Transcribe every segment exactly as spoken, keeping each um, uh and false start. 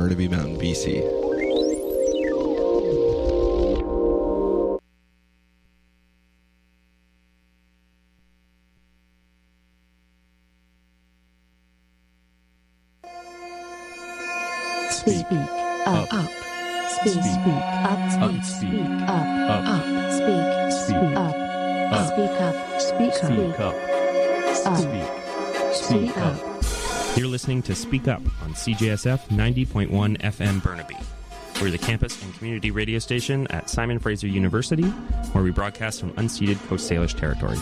Burnaby Mountain, B C. Speak up, up. Speak, speak up, speak, speak up, up. Speak, speak up, up. Speak up, speak up, Speak, speak up. You're listening to Speak Up on C J S F ninety point one F M Burnaby. We're the campus and community radio station at Simon Fraser University, where we broadcast from unceded Coast Salish territories.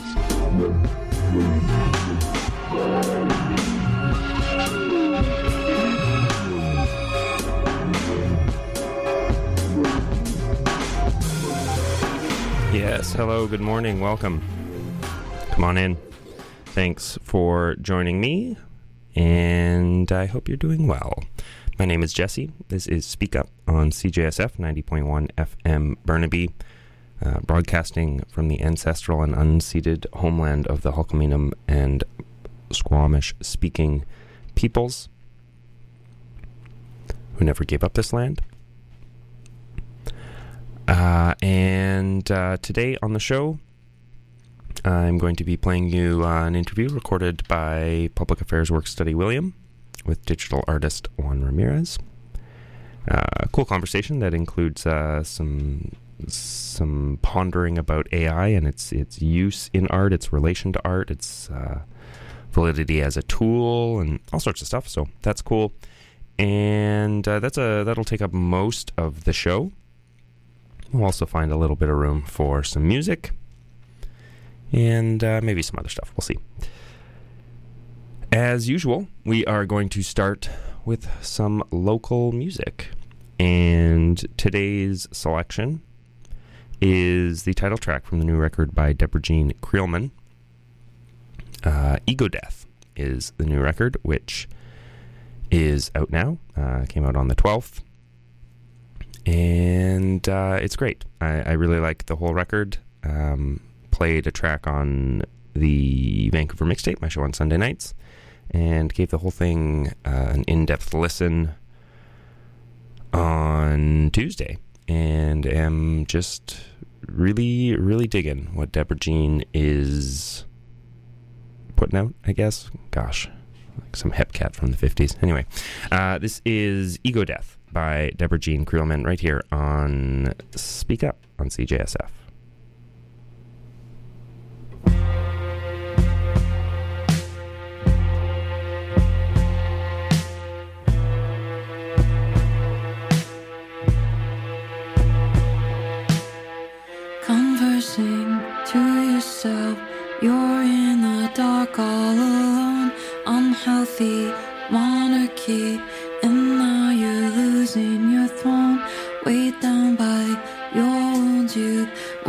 Yes, hello, good morning, welcome. Come on in. Thanks for joining me, and I hope you're doing well. My name is Jesse. This is Speak Up on C J S F ninety point one F M Burnaby, uh, broadcasting from the ancestral and unceded homeland of the Hulkaminam and Squamish-speaking peoples who never gave up this land. Uh, and uh, today on the show, I'm going to be playing you uh, an interview recorded by Public Affairs Work Study William with digital artist Juan Ramirez. Uh, cool conversation that includes uh, some some pondering about A I and its its use in art, its relation to art, its uh, validity as a tool, and all sorts of stuff. So that's cool, and uh, that's a that'll take up most of the show. We'll also find a little bit of room for some music and uh, maybe some other stuff. We'll see. As usual, we are going to start with some local music. And today's selection is the title track from the new record by Deborah Jean Creelman. Uh, Ego Death is the new record, which is out now. Uh, came out on the twelfth. And uh, it's great. I, I really like the whole record. Um, played a track on the Vancouver Mixtape, my show on Sunday nights, and gave the whole thing uh, an in-depth listen on Tuesday. And am just really, really digging what Deborah Jean is putting out, I guess. Gosh, like some hip cat from the fifties. Anyway, uh, this is Ego Death by Deborah Jean Creelman right here on Speak Up on C J S F. Conversing to yourself, you're in the dark all alone, unhealthy monarchy, and now you're losing your throne, weighed down by your wounds. You've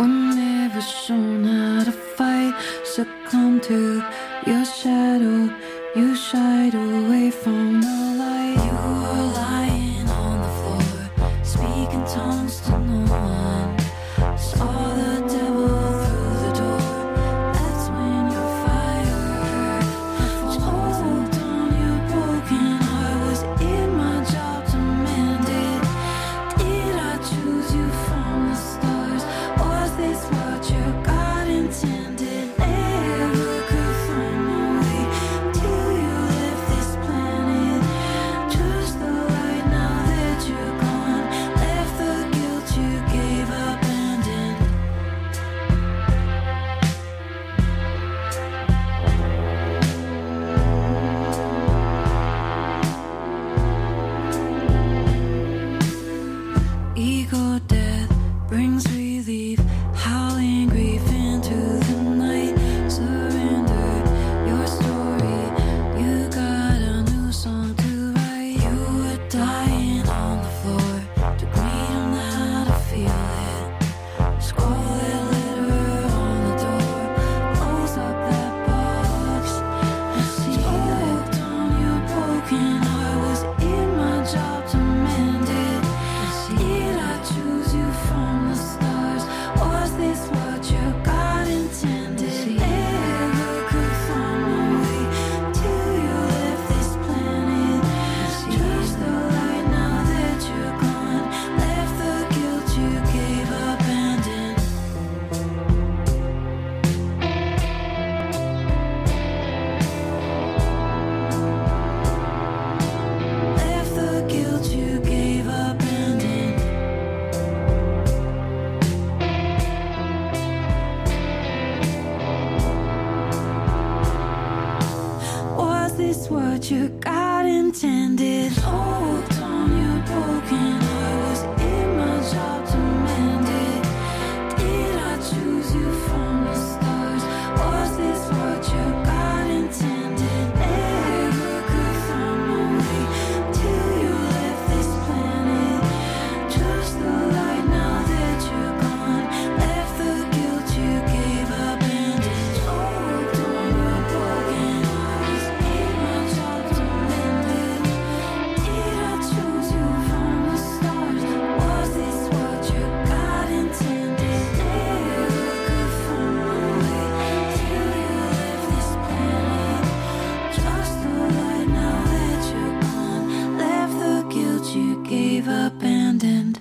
you gave abandoned.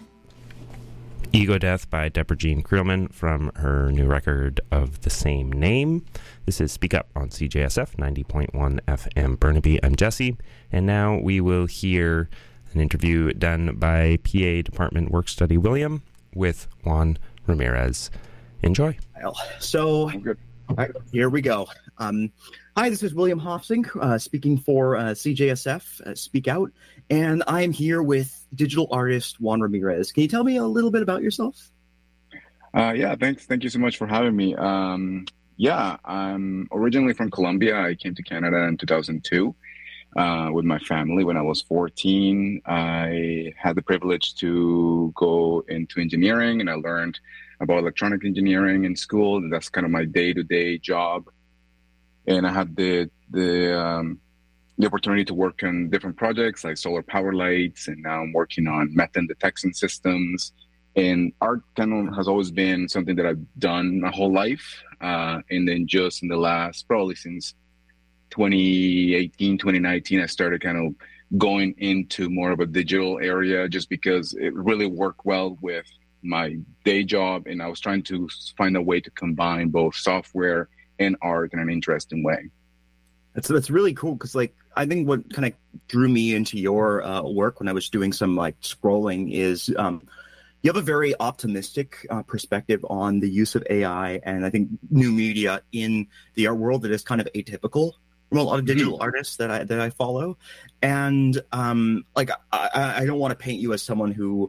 Ego Death by Deborah Jean Creelman from her new record of the same name. This is Speak Up on C J S F ninety point one F M Burnaby. I'm Jesse, and now we will hear an interview done by P A Department Work Study William with Juan Ramirez. Enjoy. So right, here we go. Um, hi, this is William Hofsing, uh, speaking for uh, C J S F, uh, Speak Out, and I am here with digital artist Juan Ramirez. Can you tell me a little bit about yourself? Uh, yeah, thanks. Thank you so much for having me. Um, yeah, I'm originally from Colombia. I came to Canada in two thousand two uh, with my family when I was fourteen. I had the privilege to go into engineering, and I learned about electronic engineering in school. And that's kind of my day-to-day job. And I had the the um, the opportunity to work on different projects like solar power lights, and now I'm working on methane detection systems. And art kind of has always been something that I've done my whole life. Uh, and then just in the last, probably since twenty eighteen, twenty nineteen, I started kind of going into more of a digital area just because it really worked well with my day job. And I was trying to find a way to combine both software and art in an interesting way. That's that's really cool because, like, I think what kind of drew me into your uh, work when I was doing some like scrolling is um, you have a very optimistic uh, perspective on the use of A I and I think new media in the art world that is kind of atypical from a lot of digital mm-hmm. artists that I that I follow. And um, like I, I don't want to paint you as someone who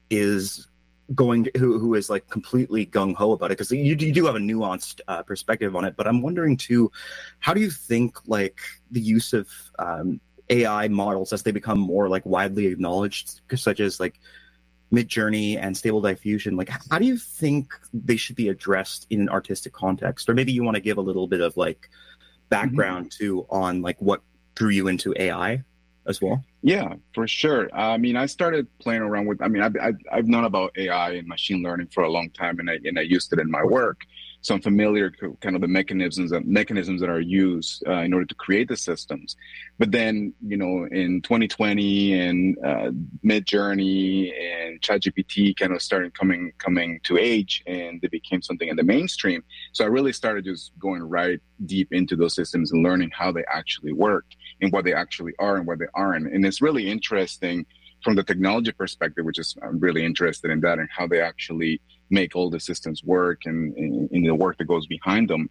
is going to, who who is like completely gung-ho about it, because you, you do have a nuanced uh, perspective on it. But I'm wondering too, how do you think like the use of um, A I models as they become more like widely acknowledged, such as like Midjourney and Stable Diffusion, like how do you think they should be addressed in an artistic context? Or maybe you want to give a little bit of like background mm-hmm. too on like what drew you into A I as well? Yeah, for sure. I mean, I started playing around with, I mean, I've, I've, I've known about A I and machine learning for a long time, and I, and I used it in my work. So I'm familiar with kind of the mechanisms and mechanisms that are used uh, in order to create the systems. But then, you know, in twenty twenty and uh, Midjourney and ChatGPT kind of started coming coming to age, and they became something in the mainstream. So I really started just going right deep into those systems and learning how they actually work and what they actually are and what they aren't. And it's really interesting from the technology perspective, which is I'm really interested in that and how they actually make all the systems work and in the work that goes behind them.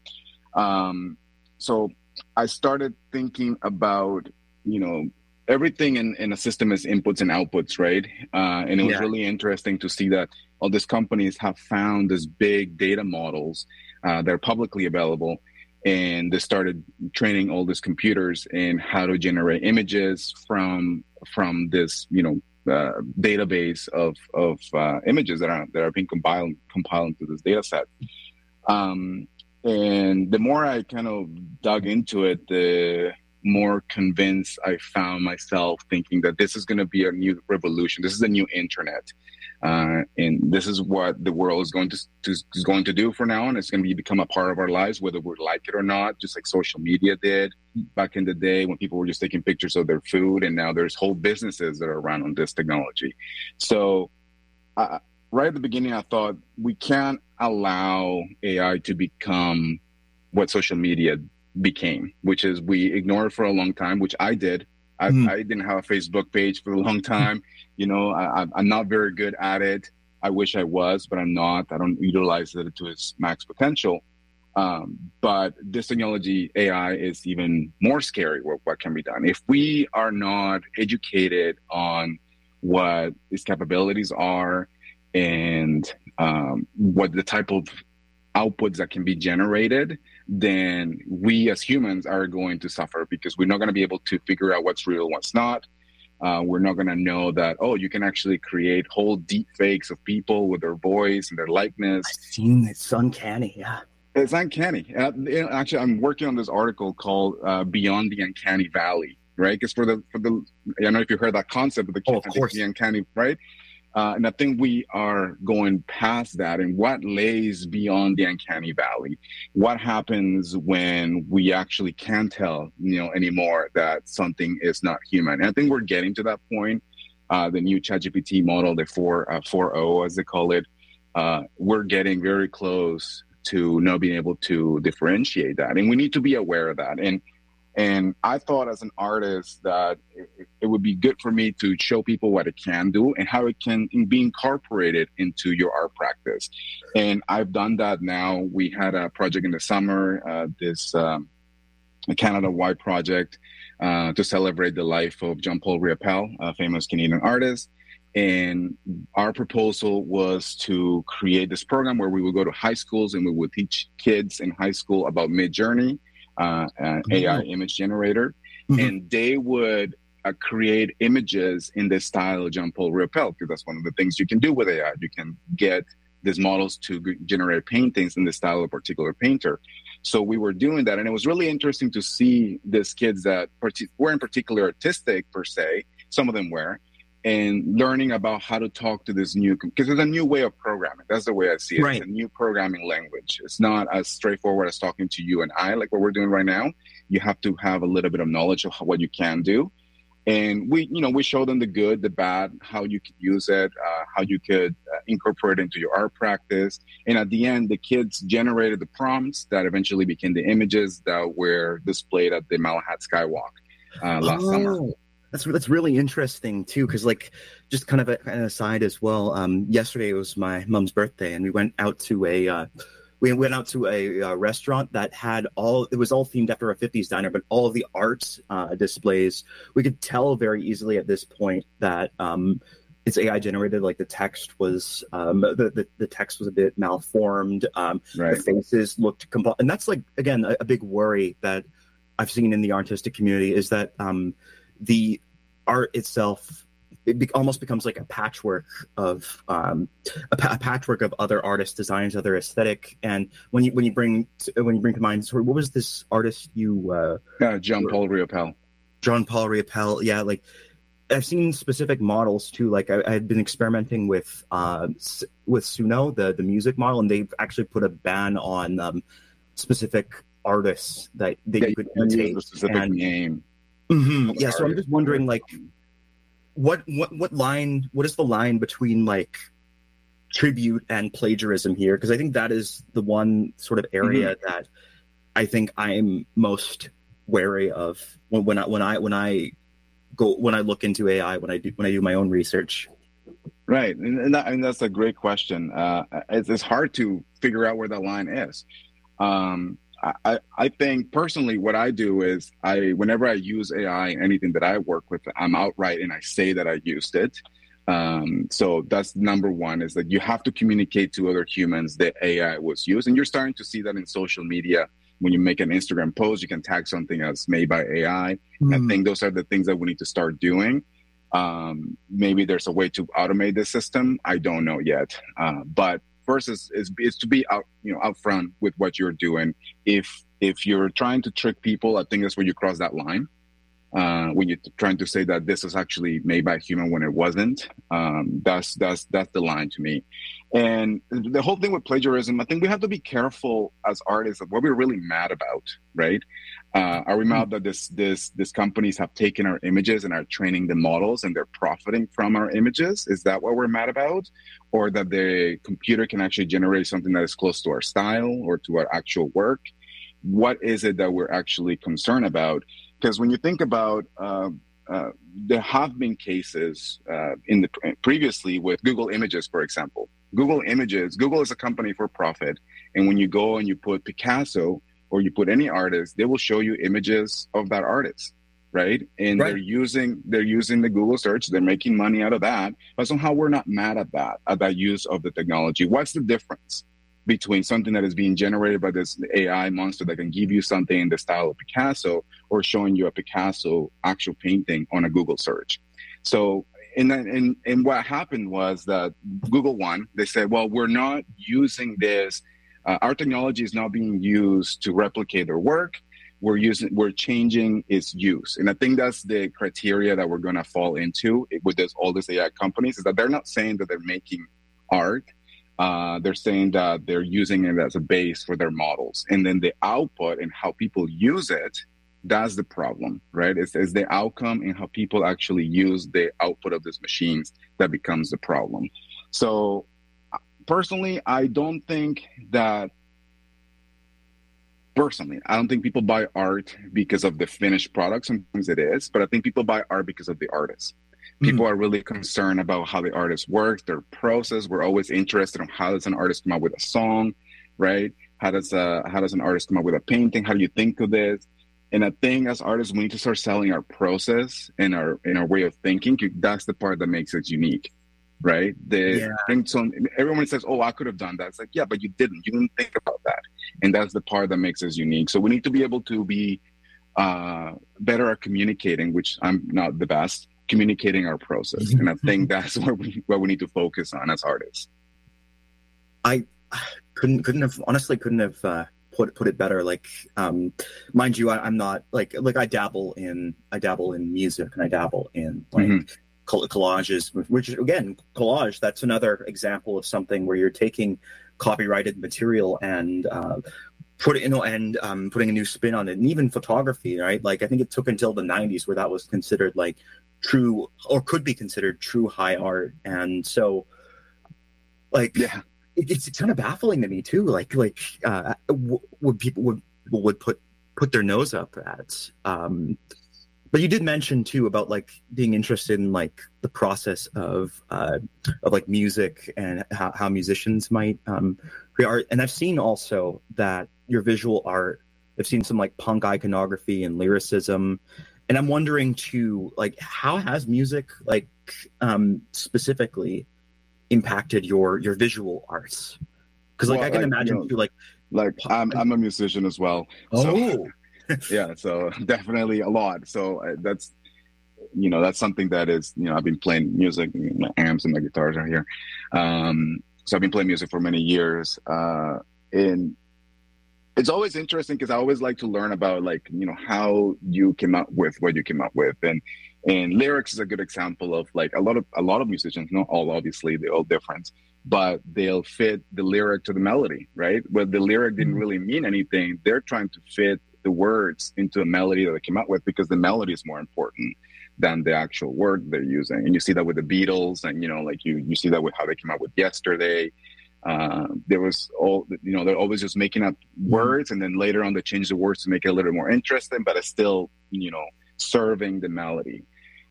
Um, so I started thinking about, you know, everything in, in a system is inputs and outputs, right? Uh, and it was yeah. really interesting to see that all these companies have found these big data models uh, that are publicly available. And they started training all these computers in how to generate images from from this, you know, uh, database of of uh, images that are that are being compiled compiled into this data set. Um, and the more I kind of dug into it, the more convinced I found myself thinking that this is going to be a new revolution. This is a new internet. Uh, and this is what the world is going to, to is going to do for now on. It's going to be, become a part of our lives, whether we like it or not, just like social media did back in the day when people were just taking pictures of their food. And now there's whole businesses that are run on this technology. So uh, right at the beginning, I thought we can't allow A I to become what social media became, which is we ignored it for a long time, which I did. I, mm. I didn't have a Facebook page for a long time. You know, I, I'm not very good at it. I wish I was, but I'm not. I don't utilize it to its max potential. Um, but this technology, A I, is even more scary. What, what can be done if we are not educated on what its capabilities are and um, what the type of outputs that can be generated, then we as humans are going to suffer because we're not going to be able to figure out what's real and what's not. Uh, we're not going to know that, oh, you can actually create whole deep fakes of people with their voice and their likeness. I've seen it. It's uncanny, yeah. It's uncanny. Uh, actually, I'm working on this article called uh, Beyond the Uncanny Valley, right? Because for the, for the, I don't know if you heard that concept of the, oh, of course. the uncanny, right? Uh, and I think we are going past that. And what lays beyond the uncanny valley? What happens when we actually can't tell, you know, anymore that something is not human? And I think we're getting to that point. uh, the new ChatGPT model, the four uh, four point oh as they call it, uh, we're getting very close to not being able to differentiate that, and we need to be aware of that. And and I thought as an artist that it, it would be good for me to show people what it can do and how it can be incorporated into your art practice. And I've done that now. We had a project in the summer, uh, this um, Canada-wide project uh, to celebrate the life of Jean-Paul Riopelle, a famous Canadian artist. And our proposal was to create this program where we would go to high schools and we would teach kids in high school about Midjourney, uh, an mm-hmm. A I image generator. Mm-hmm. And they would uh, create images in the style of Jean-Paul Riopelle, because that's one of the things you can do with A I. You can get these models to g- generate paintings in the style of a particular painter. So we were doing that. And it was really interesting to see these kids that part- weren't particularly artistic per se, some of them were, and learning about how to talk to this new, because it's a new way of programming. That's the way I see it. Right. It's a new programming language. It's not as straightforward as talking to you and I, like what we're doing right now. You have to have a little bit of knowledge of what you can do. And we, you know, we show them the good, the bad, how you could use it, uh, how you could uh, incorporate it into your art practice. And at the end, the kids generated the prompts that eventually became the images that were displayed at the Malahat Skywalk uh, last oh. summer. That's that's really interesting too, because like just kind of a, an aside as well. Um, yesterday was my mom's birthday, and we went out to a uh, we went out to a uh, restaurant that had all it was all themed after a fifties diner, but all of the art uh, displays. We could tell very easily at this point that um, it's A I generated. Like the text was um, the, the the text was a bit malformed. Um, right. The faces looked compl- and that's like again a, a big worry that I've seen in the artistic community is that. Um, the art itself, it be- almost becomes like a patchwork of um, a, pa- a patchwork of other artists' designs, other aesthetic. And when you when you bring to, when you bring to mind, sorry, what was this artist you? Uh, uh, Jean-Paul Riopelle. Jean-Paul Riopelle, yeah. Like I've seen specific models too. Like I, I had been experimenting with uh, with Suno, the the music model, and they've actually put a ban on um, specific artists that, that yeah, you could imitate. A specific and, name. Mm-hmm. Yeah, so I'm just wondering, like, what what what line? What is the line between like tribute and plagiarism here? Because I think that is the one sort of area mm-hmm. that I think I'm most wary of when, when I when I when I go when I look into A I when I do when I do my own research. Right, and and, that, and that's a great question. Uh, it's, it's hard to figure out where that line is. Um, I, I think personally what I do is I whenever I use A I, anything that I work with, I'm outright and I say that I used it. Um, so that's number one, is that you have to communicate to other humans that A I was used. And you're starting to see that in social media. When you make an Instagram post, you can tag something as made by A I. Mm. I think those are the things that we need to start doing. Um, maybe there's a way to automate the system. I don't know yet. Uh, but First is, is is to be out, you know, upfront with what you're doing. If if you're trying to trick people, I think that's where you cross that line. Uh, when you're trying to say that this is actually made by a human when it wasn't, um, that's that's that's the line to me. And the whole thing with plagiarism, I think we have to be careful as artists of what we're really mad about, right? Uh, are we mad that this this these companies have taken our images and are training the models and they're profiting from our images? Is that what we're mad about? Or that the computer can actually generate something that is close to our style or to our actual work? What is it that we're actually concerned about? Because when you think about, uh, uh, there have been cases uh, in the previously with Google Images, for example. Google Images, Google is a company for profit. And when you go and you put Picasso or you put any artist, they will show you images of that artist, right? And right. they're using they're using the Google search. They're making money out of that. But somehow we're not mad at that, at that use of the technology. What's the difference between something that is being generated by this A I monster that can give you something in the style of Picasso or showing you a Picasso actual painting on a Google search? So, and then, and, and what happened was that Google won. They said, well, we're not using this. Uh, our technology is not being used to replicate their work. We're using, we're changing its use. And I think that's the criteria that we're going to fall into with this, all these A I companies, is that they're not saying that they're making art. Uh, they're saying that they're using it as a base for their models. And then the output and how people use it That's the problem, right? It's, it's the outcome and how people actually use the output of these machines that becomes the problem. So personally, I don't think that, personally, I don't think people buy art because of the finished product. Sometimes it is, but I think people buy art because of the artist. People mm-hmm. are really concerned about how the artist works, their process. We're always interested in how does an artist come up with a song, right? How does a, how does an artist come up with a painting? How do you think of this? And I think as artists, we need to start selling our process and our and our way of thinking. That's the part that makes us unique, right? The yeah. so everyone says, "Oh, I could have done that." It's like, yeah, but you didn't. You didn't think about that, and that's the part that makes us unique. So we need to be able to be uh, better at communicating, which I'm not the best, communicating our process, and I think that's where we where we need to focus on as artists. I couldn't couldn't have honestly couldn't have. Uh... put put it better. Like, um, mind you, I, I'm not like like I dabble in I dabble in music and I dabble in like mm-hmm. collages, which again, collage. That's another example of something where you're taking copyrighted material and uh, put it in and um, putting a new spin on it. And even photography, right? Like I think it took until the nineties where that was considered like true or could be considered true high art. And so, like, yeah. It's kind of baffling to me too. Like, like uh, would people would would put put their nose up at? Um, but you did mention too about like being interested in like the process of uh, of like music and how, how musicians might um, create art. And I've seen also that your visual art. I've seen some like punk iconography and lyricism, and I'm wondering too, like how has music like um, specifically impacted your your visual arts? Because like well, I can like, imagine you know, like like I'm I'm a musician as well. Oh, so, yeah, so definitely a lot. So uh, that's you know that's something that is you know I've been playing music, my amps and my guitars are here. Um, so I've been playing music for many years, uh, and it's always interesting because I always like to learn about like you know how you came up with what you came up with. And And lyrics is a good example of like a lot of a lot of musicians, not all obviously, they're all different, but they'll fit the lyric to the melody, right? Where the lyric didn't really mean anything, they're trying to fit the words into a melody that they came up with because the melody is more important than the actual word they're using. And you see that with the Beatles, and you know, like you you see that with how they came up with Yesterday. Uh, there was all you know, they're always just making up words, and then later on they change the words to make it a little bit more interesting, but it's still you know serving the melody.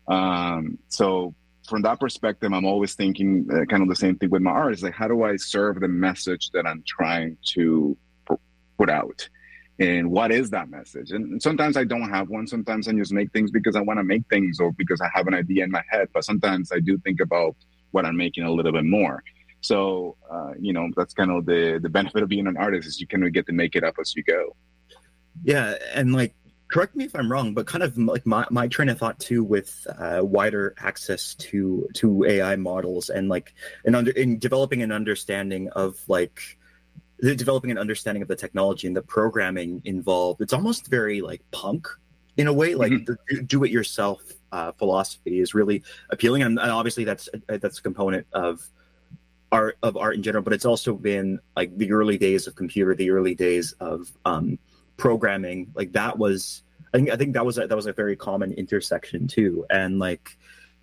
Um, so from that perspective, I'm always thinking uh, kind of the same thing with my art. Is like, how do I serve the message that I'm trying to p- put out? And what is that message? And, and sometimes I don't have one. Sometimes I just make things because I want to make things or because I have an idea in my head. But sometimes I do think about what I'm making a little bit more. So, uh, you know, that's kind of the, the benefit of being an artist is you kind of get to make it up as you go. Yeah. And like, correct me if I'm wrong, but kind of like my, my train of thought too with uh, wider access to to A I models and like in under in developing an understanding of like the developing an understanding of the technology and the programming involved. It's almost very like punk in a way. Like mm-hmm. the do-it-yourself uh, philosophy is really appealing, and, and obviously that's that's a component of art of art in general. But it's also been like the early days of computer, the early days of um, programming. Like that was. I think I think that was a, that was a very common intersection too, and like,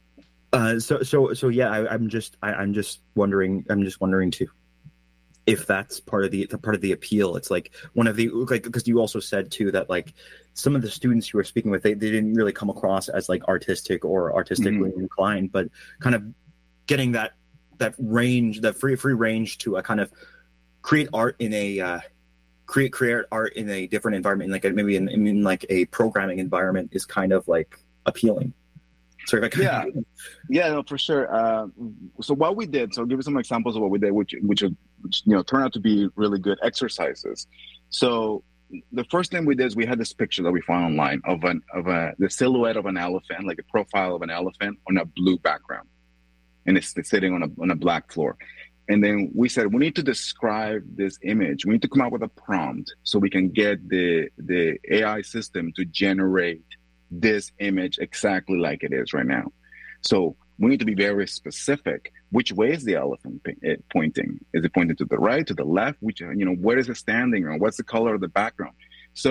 uh, so so so yeah, I, I'm just I, I'm just wondering I'm just wondering too, if that's part of the, the part of the appeal. It's like one of the like because you also said too that like some of the students you were speaking with they, they didn't really come across as like artistic or artistically mm-hmm. inclined, but kind of getting that that range, that free free range to a kind of create art in a. Uh, create create art in a different environment, like a, maybe in, in like a programming environment, is kind of like appealing. Sorry, if I yeah, yeah, no, for sure. Uh, so what we did, so I'll give you some examples of what we did, which which, which you know turned out to be really good exercises. So the first thing we did is we had this picture that we found online of an of a the silhouette of an elephant, like a profile of an elephant on a blue background, and it's, it's sitting on a on a black floor. And then we said, we need to describe this image. We need to come up with a prompt so we can get the the A I system to generate this image exactly like it is right now. So we need to be very specific. Which way is the elephant pointing? Is it pointing to the right, to the left? Which, you know, where is it standing on? What's the color of the background? So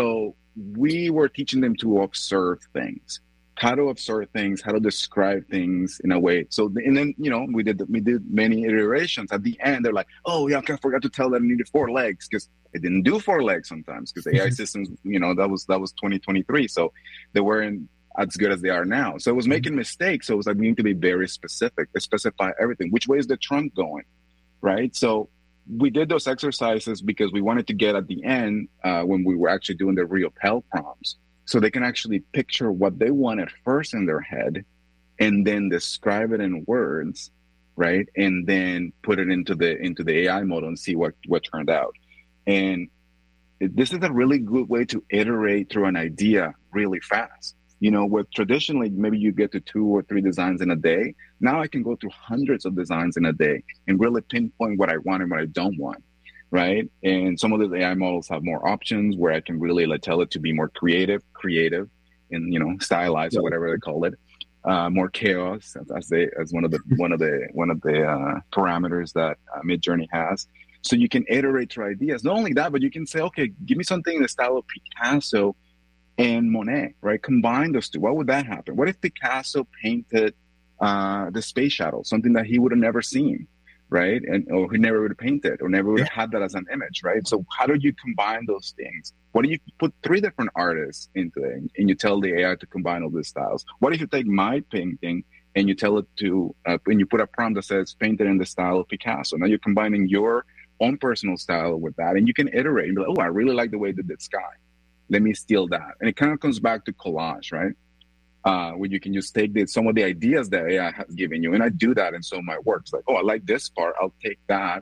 we were teaching them to observe things, how to observe things, how to describe things in a way. So, and then, you know, we did we did many iterations. At the end, they're like, oh, yeah, I forgot to tell that I needed four legs, because it didn't do four legs sometimes, because A I systems, you know, that was that was twenty twenty-three. So they weren't as good as they are now. So it was making mistakes. So it was like, we need to be very specific, specify everything. Which way is the trunk going, right? So we did those exercises because we wanted to get at the end, uh, when we were actually doing the real Pell prompts, so they can actually picture what they wanted first in their head and then describe it in words, right? And then put it into the into the A I model and see what, what turned out. And this is a really good way to iterate through an idea really fast. You know, with traditionally, maybe you get to two or three designs in a day. Now I can go through hundreds of designs in a day and really pinpoint what I want and what I don't want. Right. And some of the A I models have more options where I can really like, tell it to be more creative, creative and, you know, stylized yeah. or whatever they call it. Uh, more chaos, as, as they as one of the one of the one of the uh, parameters that uh, Midjourney has. So you can iterate your ideas. Not only that, but you can say, OK, give me something in the style of Picasso and Monet. Right. Combine those two. What would that happen? What if Picasso painted uh, the space shuttle, something that he would have never seen? Right. And or he never would have painted or never would have yeah. had that as an image. Right. So how do you combine those things? What do you put three different artists into it and you tell the A I to combine all these styles? What if you take my painting and you tell it to, uh, and you put a prompt that says painted in the style of Picasso? Now you're combining your own personal style with that, and you can iterate and be like, oh, I really like the way they did sky. Let me steal that. And it kind of comes back to collage, right? Uh, where you can just take the, some of the ideas that A I has given you. And I do that in some of my works. Like, oh, I like this part. I'll take that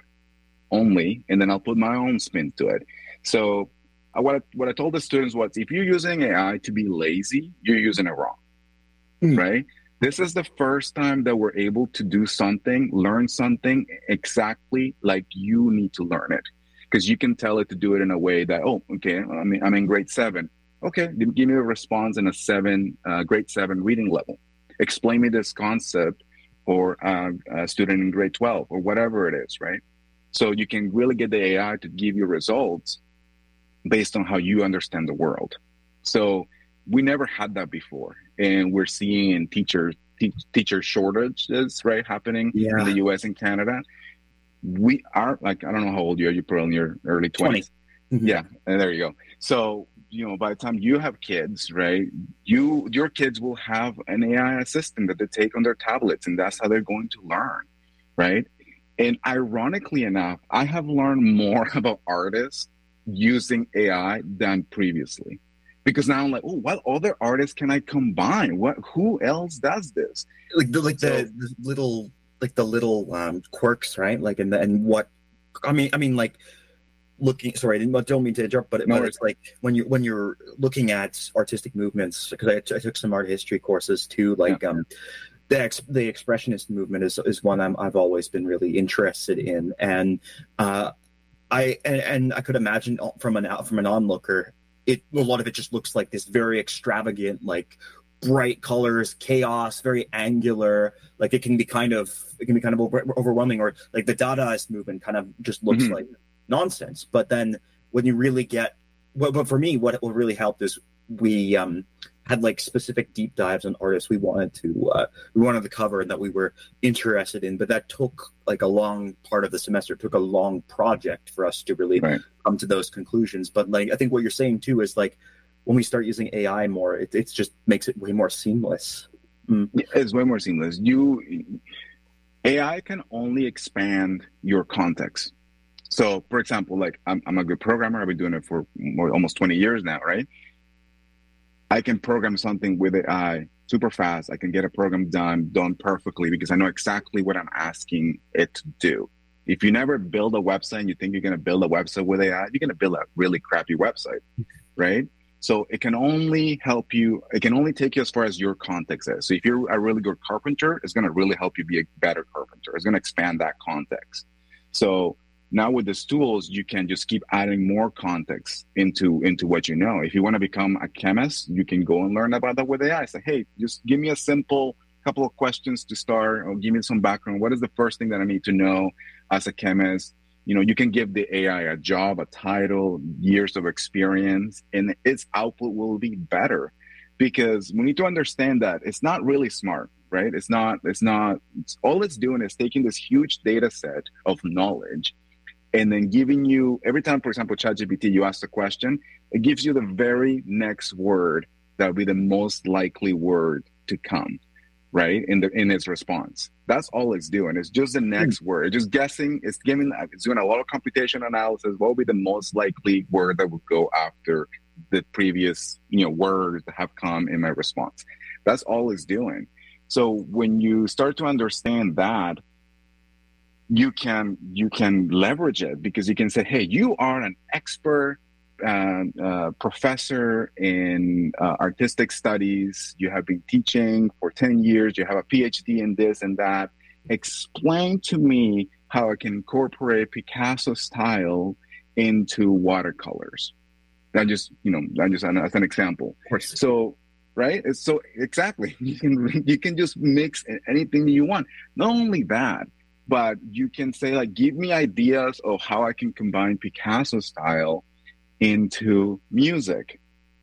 only, and then I'll put my own spin to it. So uh, what, I, what I told the students was, if you're using A I to be lazy, you're using it wrong, mm. right? This is the first time that we're able to do something, learn something exactly like you need to learn it. Because you can tell it to do it in a way that, oh, okay, I mean, I'm in grade seven. Okay, give me a response in a seven, uh, grade seven reading level. Explain me this concept for uh, a student in grade twelve or whatever it is, right? So you can really get the A I to give you results based on how you understand the world. So we never had that before. And we're seeing teacher, te- teacher shortages, right, happening yeah. in the U S and Canada. We are, like, I don't know how old you are. You're probably in your early twenties. Mm-hmm. Yeah, and there you go. So, you know, by the time you have kids, right, you your kids will have an A I assistant that they take on their tablets, and that's how they're going to learn, right? And ironically enough, I have learned more about artists using A I than previously, because now I'm like, oh, what other artists can I combine? What? Who else does this? Like the like so, the, the little like the little um, quirks, right? Like and the, and what? I mean, I mean, like. Looking, sorry, I don't mean to interrupt, but, no, but it's like when you when you're looking at artistic movements, because I, t- I took some art history courses too. Like yeah. um, the ex- the expressionist movement is is one I'm, I've always been really interested in, and uh, I and, and I could imagine from an from an onlooker, it a lot of it just looks like this very extravagant, like bright colors, chaos, very angular. Like it can be kind of it can be kind of over, overwhelming, or like the Dadaist movement kind of just looks mm-hmm. like nonsense. But then when you really get well, but for me what what really helped is we um had like specific deep dives on artists we wanted to uh we wanted to cover and that we were interested in, but that took like a long part of the semester. It took a long project for us to really right. come to those conclusions. But like I think what you're saying too is like when we start using A I more, it it's just makes it way more seamless. mm. It's way more seamless. You A I can only expand your context. So, for example, like I'm, I'm a good programmer. I've been doing it for more, almost twenty years now, right? I can program something with A I super fast. I can get a program done, done perfectly because I know exactly what I'm asking it to do. If you never build a website and you think you're going to build a website with A I, you're going to build a really crappy website, right? So it can only help you. It can only take you as far as your context is. So if you're a really good carpenter, it's going to really help you be a better carpenter. It's going to expand that context. So now with these tools, you can just keep adding more context into, into what you know. If you want to become a chemist, you can go and learn about that with A I. Say, hey, just give me a simple couple of questions to start, or give me some background. What is the first thing that I need to know as a chemist? You know, you can give the A I a job, a title, years of experience, and its output will be better, because we need to understand that it's not really smart, right? It's not, it's not, it's, all it's doing is taking this huge data set of knowledge and then giving you, every time, for example, ChatGPT, you ask a question, it gives you the very next word that would be the most likely word to come, right? In the in its response. That's all it's doing. It's just the next mm. word. It's just guessing. It's giving. It's doing a lot of computation analysis. What will be the most likely word that would go after the previous, you know, words that have come in my response? That's all it's doing. So when you start to understand that, you can you can leverage it, because you can say, hey, you are an expert uh, uh, professor in uh, artistic studies. You have been teaching for ten years. You have a P H D in this and that. Explain to me how I can incorporate Picasso style into watercolors. That just, you know, that just as an example. Of course. So, right? It's so exactly, you can you can just mix anything you want. Not only that, but you can say, like, give me ideas of how I can combine Picasso style into music,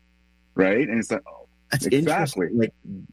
right? And it's like, oh, that's exactly. Interesting. Like,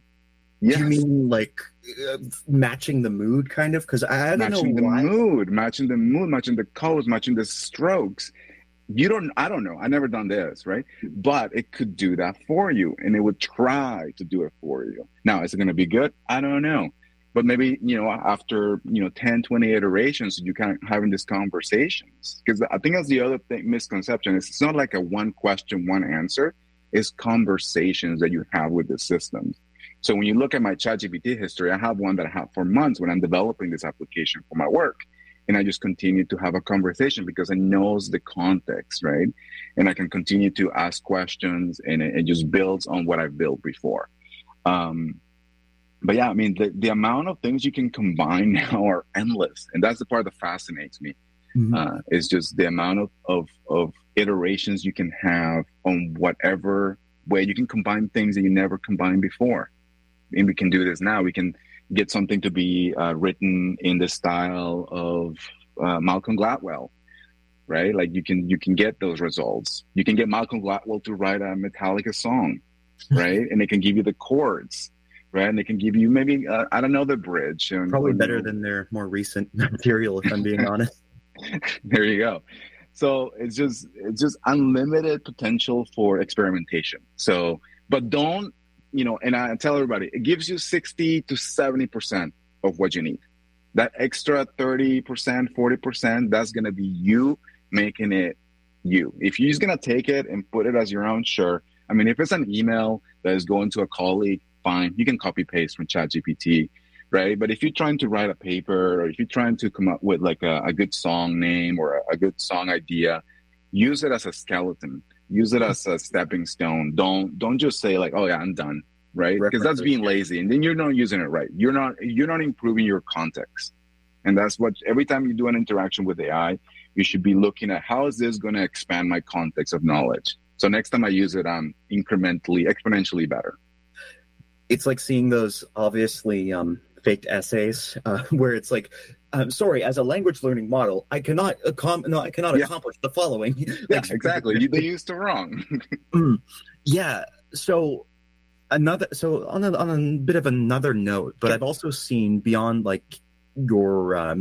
yes. Do you mean like uh, matching the mood, kind of? Because I, I don't matching know why. the mood, matching the mood, matching the colors, matching the strokes. You don't, I don't know. I've never done this, right? But it could do that for you, and it would try to do it for you. Now, is it going to be good? I don't know. But maybe, you know, after, you know, ten, twenty iterations, you kind of having these conversations. Because I think that's the other thing, misconception is it's not like a one question, one answer. It's conversations that you have with the systems. So when you look at my ChatGPT history, I have one that I have for months when I'm developing this application for my work. And I just continue to have a conversation because it knows the context, right? And I can continue to ask questions, and it, it just builds on what I've built before. Um, But yeah, I mean, the, the amount of things you can combine now are endless. And that's the part that fascinates me. Mm-hmm. Uh, is just the amount of, of, of iterations you can have on whatever way you can combine things that you never combined before. And we can do this now. We can get something to be uh, written in the style of uh, Malcolm Gladwell, right? Like you can you can get those results. You can get Malcolm Gladwell to write a Metallica song, right? And they can give you the chords. Right, and they can give you maybe uh, I don't know the bridge. And, Probably and, better than their more recent material, if I'm being honest. There you go. So it's just it's just unlimited potential for experimentation. So, but don't, you know, and I tell everybody, it gives you sixty to seventy percent of what you need. That extra thirty percent, forty percent, that's going to be you making it you. If you're just going to take it and put it as your own, sure. I mean, if it's an email that is going to a colleague, fine, you can copy paste from ChatGPT, right? But if you're trying to write a paper, or if you're trying to come up with like a, a good song name or a, a good song idea, use it as a skeleton. Use it as a stepping stone. Don't don't just say like, oh yeah, I'm done, right? Because that's being lazy, and then you're not using it right. You're not you're not improving your context, and that's what every time you do an interaction with A I, you should be looking at how is this going to expand my context of knowledge. So next time I use it, I'm incrementally, exponentially better. It's like seeing those obviously um, faked essays uh, where it's like, I'm sorry, as a language learning model, I cannot accom- no, I cannot yeah. accomplish the following. Yeah, exactly. You, they used it wrong. mm. Yeah. So another, so on a, on a bit of another note, but I've also seen beyond like your um,